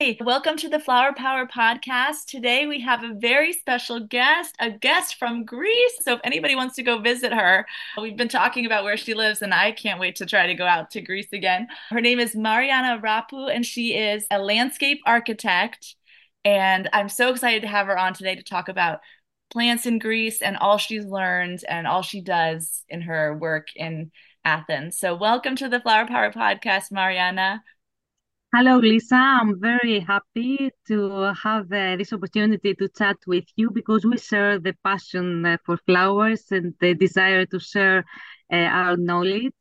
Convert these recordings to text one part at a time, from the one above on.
Hi, welcome to the Flower Power Podcast. Today we have a very special guest, a guest from Greece. So if anybody wants to go visit her, we've been talking about where she lives, and I can't wait to try to go out to Greece again. Her name is Mariana Rapu, and she is a landscape architect. And I'm so excited to have her on today to talk about plants in Greece and all she's learned and all she does in her work in Athens. So welcome to the Flower Power Podcast, Mariana. Hello, Lisa. I'm very happy to have this opportunity to chat with you because we share the passion for flowers and the desire to share our knowledge.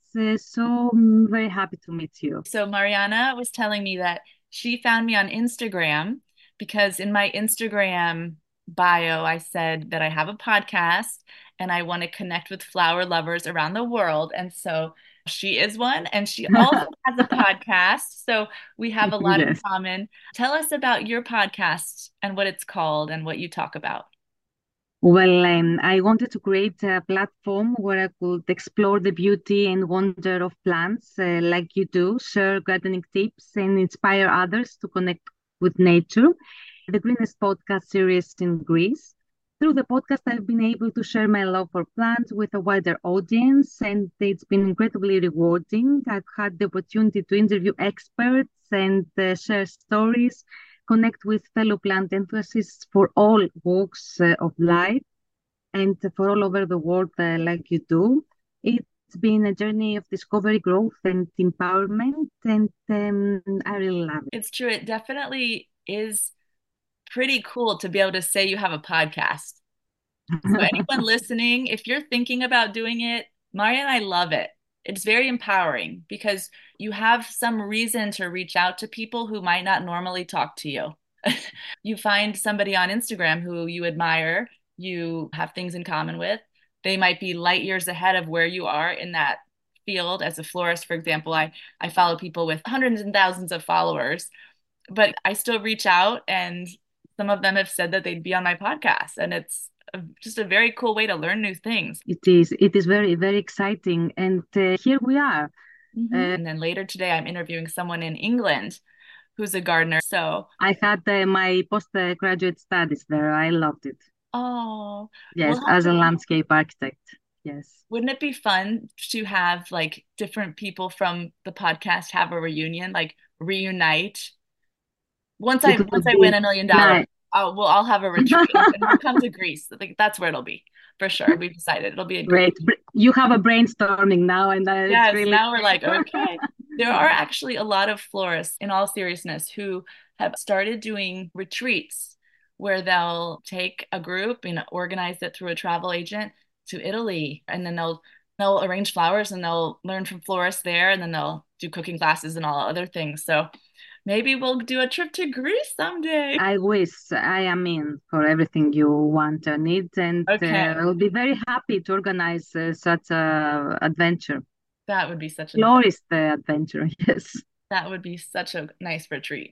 So I'm very happy to meet you. So Mariana was telling me that she found me on Instagram because in my Instagram bio, I said that I have a podcast and I want to connect with flower lovers around the world. And so she is one, and she also has a podcast. So we have a lot in Yes. common. Tell us about your podcast and what it's called and what you talk about. Well, I wanted to create a platform where I could explore the beauty and wonder of plants like you do, share gardening tips, and inspire others to connect with nature. The Greenest Podcast series in Greece. Through the podcast, I've been able to share my love for plants with a wider audience, and it's been incredibly rewarding. I've had the opportunity to interview experts and share stories, connect with fellow plant enthusiasts for all walks of life and for all over the world, like you do. It's been a journey of discovery, growth, and empowerment, and I really love it. It's true. It definitely is pretty cool to be able to say you have a podcast. So anyone listening, if you're thinking about doing it, Maria and I love it. It's very empowering because you have some reason to reach out to people who might not normally talk to you. You find somebody on Instagram who you admire, you have things in common with. They might be light years ahead of where you are in that field. As a florist, for example, I follow people with hundreds and thousands of followers, but I still reach out, and some of them have said that they'd be on my podcast, and it's just a very cool way to learn new things. It is very, very exciting. And here we are. And then later today, I'm interviewing someone in England who's a gardener. So, I had my postgraduate studies there. I loved it. oh, we'll Yes, have as to, a landscape architect. Yes. wouldn't it be fun to have like different people from the podcast have a reunion, like reunite? It Once would I win be $1 million, nice. I'll have a retreat and we'll come to Greece. Like that's where it'll be for sure. We've decided it'll be in Greece. Great. You have a brainstorming now, and it's Yes, really now we're like, great. okay. There are actually a lot of florists, in all seriousness, who have started doing retreats where they'll take a group and organize it through a travel agent to Italy, and then they'll arrange flowers and they'll learn from florists there, and then they'll do cooking classes and all other things. So maybe we'll do a trip to Greece someday. I wish I am in for everything you want or need, and Okay, I'll be very happy to organize such a adventure. that would be such an Glorious adventure, yes. that would be such a nice retreat.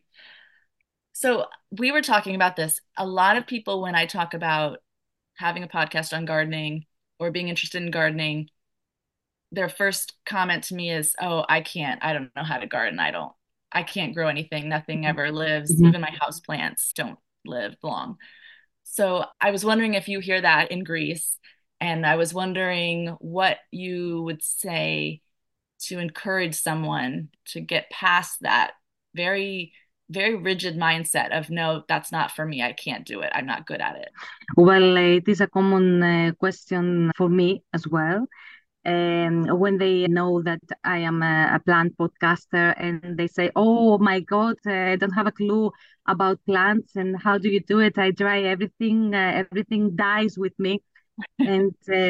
So we were talking about this. A lot of people, when I talk about having a podcast on gardening or being interested in gardening, their first comment to me is, "Oh, I don't know how to garden. I can't grow anything. Nothing ever lives. Mhm. Even my house plants don't live long." So I was wondering if you hear that in Greece, and I was wondering what you would say to encourage someone to get past that very, very rigid mindset of, no, that's not for me. I can't do it. I'm not good at it. Well, it is a common question for me as well. When they know that I am a plant podcaster and they say, "Oh my God, I don't have a clue about plants and how do you do it? I try everything, everything dies with me." And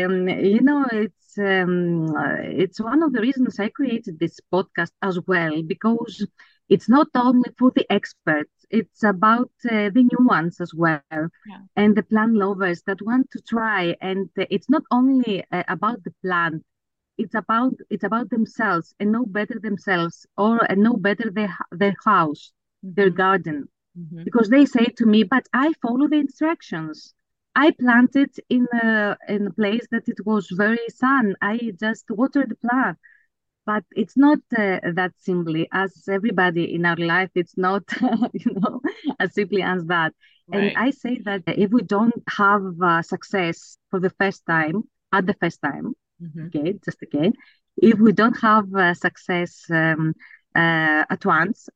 it's one of the reasons I created this podcast as well, because it's not only for the experts, it's about the new ones as well, Yeah. and the plant lovers that want to try. And it's not only about the plant, it's about themselves and know better themselves, or know better their house, their Hmm. garden, Hmm. because they say to me, but I follow the instructions. I planted in a place that it was very sun. I just watered the plant. But it's not that simply as everybody in our life. It's not, as simply as that. And Right. I say that if we don't have success for the first time, at the first time, Hmm. okay, just again, if we don't have success at once,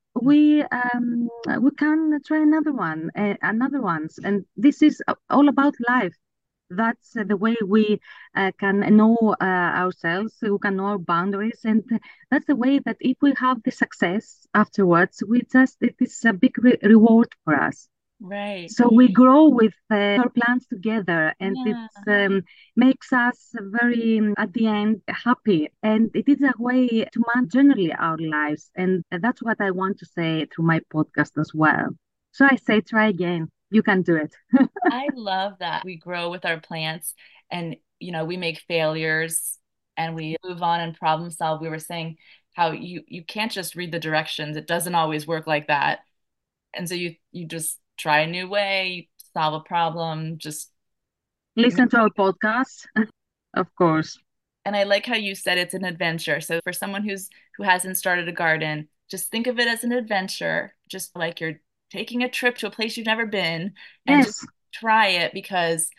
we can try another ones, and this is all about life. That's the way we can know ourselves, we can know our boundaries, and that's the way that if we have the success afterwards, it is a big reward for us. Right. So we grow with our plans together, and it Yeah. makes us very, at the end, happy. And it is a way to manage generally our lives. And that's what I want to say through my podcast as well. So I say, try again. You can do it. I love that we grow with our plants and, we make failures and we move on and problem solve. We were saying how you can't just read the directions. It doesn't always work like that. And so you just try a new way, solve a problem, just Listen to our podcast, of course. and I like how you said it's an adventure. So for someone who hasn't started a garden, just think of it as an adventure, just like you're taking a trip to a place you've never been and just Yes. try it because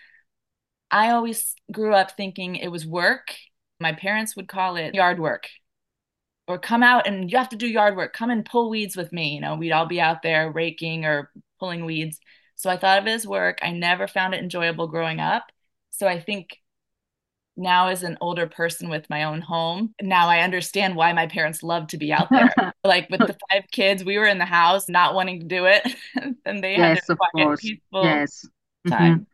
I always grew up thinking it was work. My parents would call it yard work or come out and you have to do yard work. Come and pull weeds with me. We'd all be out there raking or pulling weeds. So I thought of it as work. I never found it enjoyable growing up. So I think now as an older person with my own home, now I understand why my parents loved to be out there. Like with the five kids, we were in the house not wanting to do it, and they had their Yes, of quiet, course. peaceful Yes. Hmm. time.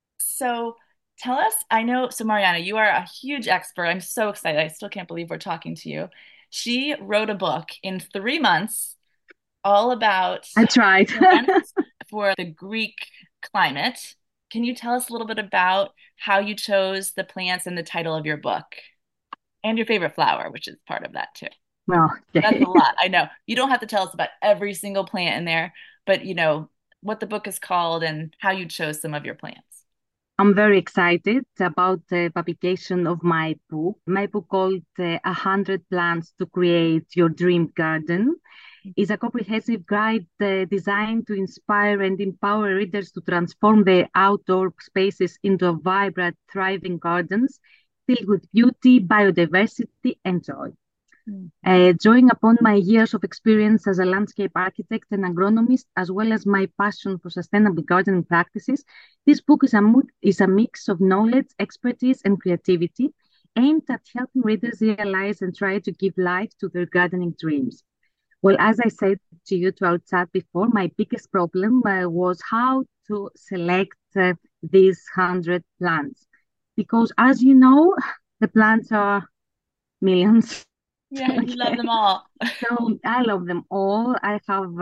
So tell us, I know, so Mariana, you are a huge expert. I'm so excited. I still can't believe we're talking to you. She wrote a book in 3 months all about I tried. plants for the Greek climate. Can you tell us a little bit about how you chose the plants and the title of your book and your favorite flower, which is part of that too? Well, That's a okay. lot. I know. You don't have to tell us about every single plant in there, but what the book is called and how you chose some of your plants. I'm very excited about the publication of my book called 100 Plants to Create Your Dream Garden. Is a comprehensive guide designed to inspire and empower readers to transform their outdoor spaces into vibrant, thriving gardens filled with beauty, biodiversity, and joy. Mhm. Drawing upon my years of experience as a landscape architect and agronomist, as well as my passion for sustainable gardening practices, this book is a mix of knowledge, expertise, and creativity aimed at helping readers realize and try to give life to their gardening dreams. Well, as I said to you to our chat before, my biggest problem was how to select these 100 plants. Because as you know, the plants are millions. Yeah, you love Okay. them all. So I love them all. I have,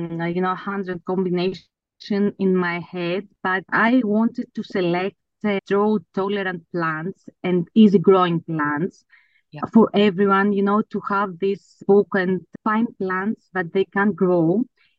100 combination in my head, but I wanted to select drought tolerant plants and easy growing plants Yeah. for everyone, to have this book and find plants that they can grow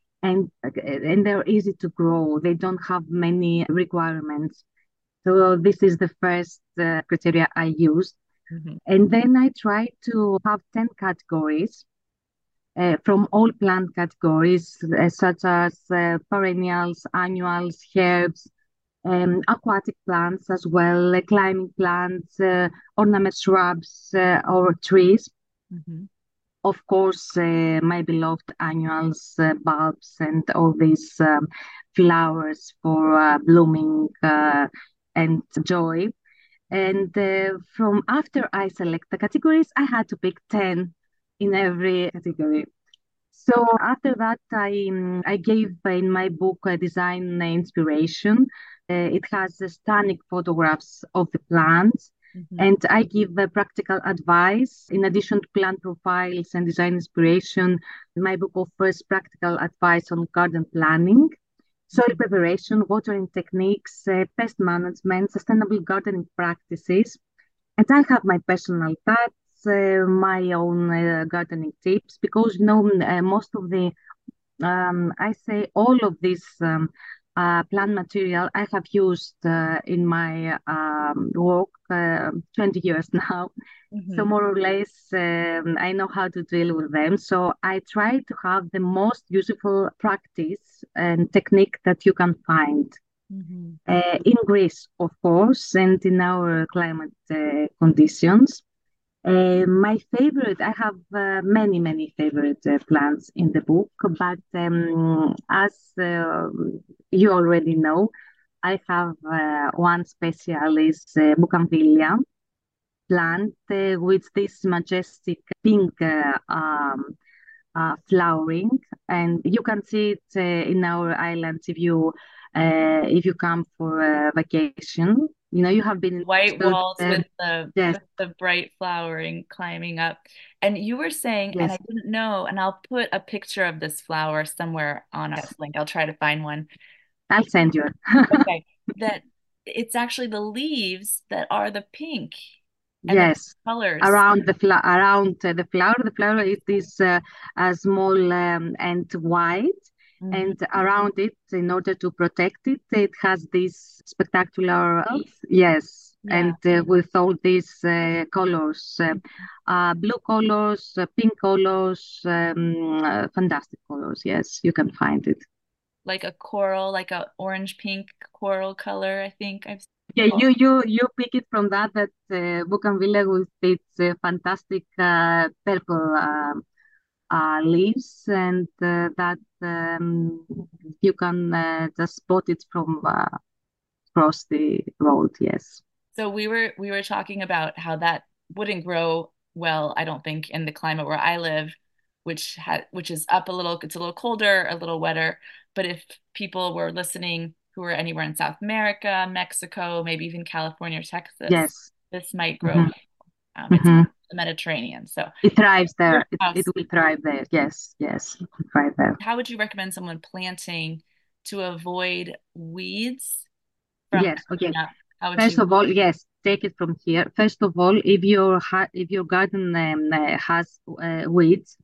and they're easy to grow. They don't have many requirements. So this is the first criteria I used. Mhm. And then I tried to have 10 categories from all plant categories, such as perennials, annuals, herbs, aquatic plants as well, climbing plants, ornament shrubs, or trees. Mhm. Of course, my beloved annuals, bulbs, and all these flowers for blooming and joy. And from after I select the categories, I had to pick 10 in every category. So after that, I gave in my book a design inspiration. It has stunning photographs of the plants, Mhm. and I give practical advice. In addition to plant profiles and design inspiration, my book offers practical advice on garden planning, soil Mhm. preparation, watering techniques, pest management, sustainable gardening practices, and I have my personal touch, my own gardening tips, because most of the I say all of these plant material I have used in my work 20 years now. So Hmm. more or less, I know how to deal with them. So I try to have the most useful practice and technique that you can find Hmm. in Greece, of course, and in our climate conditions. My favorite, I have many, many favorite plants in the book, but as you already know, I have one special is Bougainvillea plant with this majestic pink flowering, and you can see it in our islands if you come for a vacation. You know, you have been in White Portugal. walls with Yes, the bright flowering climbing up. And you were saying, and I yes, didn't know, and I'll put a picture of this flower somewhere on our link. I'll try to find one. I'll send you. Okay. That it's actually the leaves that are the pink and the Yes, colors. around the flower it is small and wide, Hmm. and around it, in order to protect it, it has this spectacular yes, Yeah. and with all these colors, blue colors, pink colors, fantastic colors. Yes, you can find it. Like a coral, like a orange pink coral color, I think I've Yeah, you pick it from that Bougainvillea with its fantastic purple leaves, and that you can just spot it from across the road. Yes, So we were talking about how that wouldn't grow well, I don't think, in the climate where I live, which is up a little, it's a little colder, a little wetter. But if people were listening who were anywhere in South America, Mexico, maybe even California or Texas, yes. this might grow. Hmm. It's Hmm. the Mediterranean. So It thrives your there. It house, will thrive there. Yes, yes, it will thrive there. how would you recommend someone planting to avoid weeds from Yes. coming Okay. up? How would First you? of all, yes, take it from here. First of all, if your garden has weeds,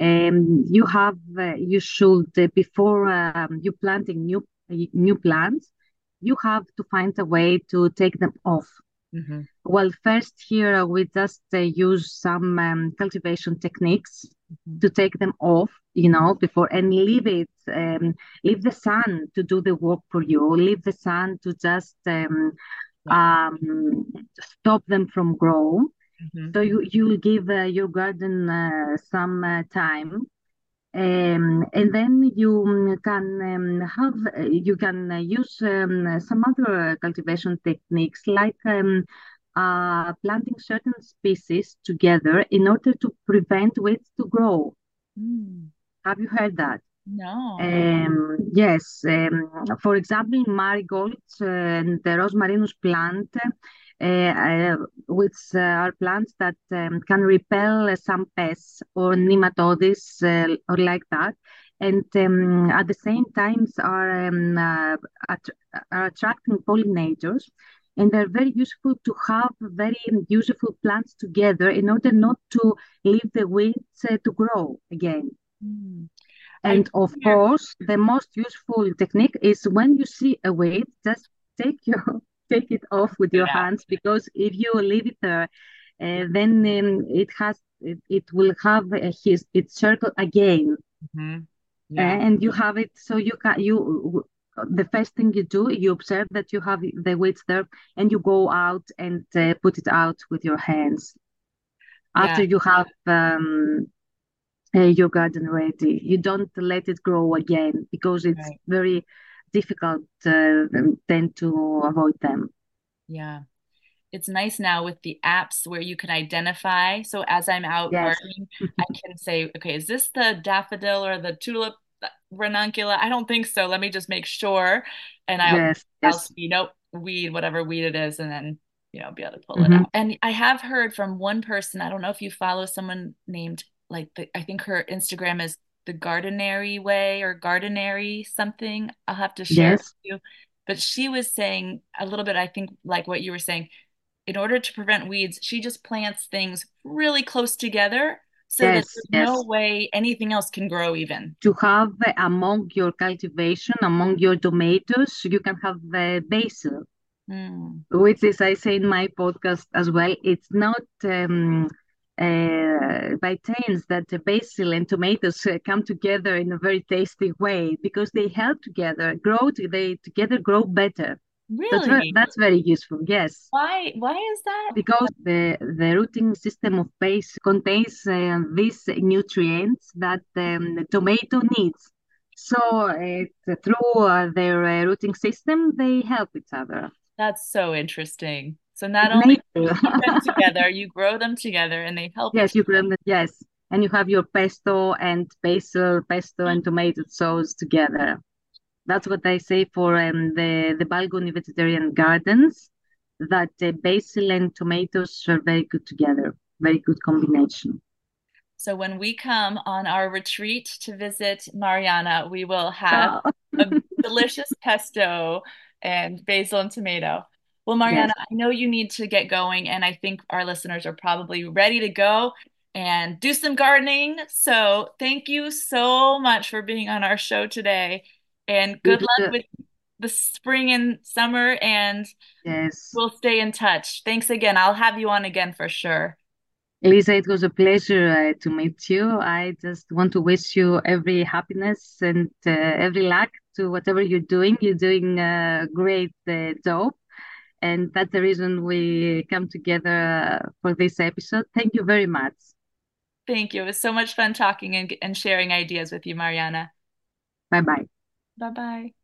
you should before you planting new plants, you have to find a way to take them off. Mhm. Well, first here we just use some cultivation techniques Mhm. to take them off, you know, before, and leave the sun to do the work for you. Leave the sun to just Yeah. um, stop them from grow. Mhm. So you'll give your garden some time, and then you can use some other cultivation techniques like planting certain species together in order to prevent weeds to grow. Mm. Have you heard that? No. Yes, for example, marigolds and the rosmarinus plant, which are plants that can repel some pests or nematodes or like that, and at the same time att are attracting pollinators. And they're very useful to have very useful plants together in order not to leave the weeds to grow again. Mm. I And of hear. course, the most useful technique is when you see a weight, just take your take it off with Put your it out. hands, because if you leave it there, Yeah. then it will have its circle again, Mhm. Yeah. and you have it. So you can you the first thing you do, you observe that you have the weights there, and you go out and put it out with your hands Yeah. after you have your garden ready. You don't let it grow again because it's Right. very difficult then to avoid them. Yeah. It's nice now with the apps where you can identify. So as I'm out Yes. gardening, I can say, okay, is this the daffodil or the tulip ranuncula? I don't think so. Let me just make sure. And Yes. I'll Yes. see, nope, weed, whatever weed it is, and then, be able to pull it Hmm. out. And I have heard from one person, I don't know if you follow someone named I think her Instagram is the Gardenary Way or Gardenary something. I'll have to share it Yes. with you. But she was saying a little bit, I think, like what you were saying, in order to prevent weeds, she just plants things really close together so that Yes, there's no yes. way anything else can grow even. To have among your cultivation, among your tomatoes, you can have basil, Mm, which is, I say in my podcast as well, it's not by chance that the basil and tomatoes come together in a very tasty way because they help together grow, they together grow better. really? That's very useful, yes. Why is that? Because the rooting system of basil contains these nutrients that the tomato needs. So through their rooting system, they help each other. That's so interesting. So not It's only do you nature. keep them together, you grow them together and they help each Yes, you can. Yes, and you have your pesto and basil, pesto other. and tomato sauce together. That's what I say for the balcony vegetarian gardens. That basil and tomatoes are very good together. Very good combination. So when we come on our retreat to visit Mariana, we will have Oh, a delicious pesto and basil and tomato. Well, Mariana, yes, I know you need to get going, and I think our listeners are probably ready to go and do some gardening. So thank you so much for being on our show today, and good it luck was with the spring and summer, and yes, we'll stay in touch. Thanks again. I'll have you on again for sure. Lisa. It was a pleasure to meet you. I just want to wish you every happiness and every luck to whatever you're doing. You're doing a great job. And that's the reason we come together for this episode. Thank you very much. Thank you. It was so much fun talking and sharing ideas with you, Mariana. Bye bye. Bye bye.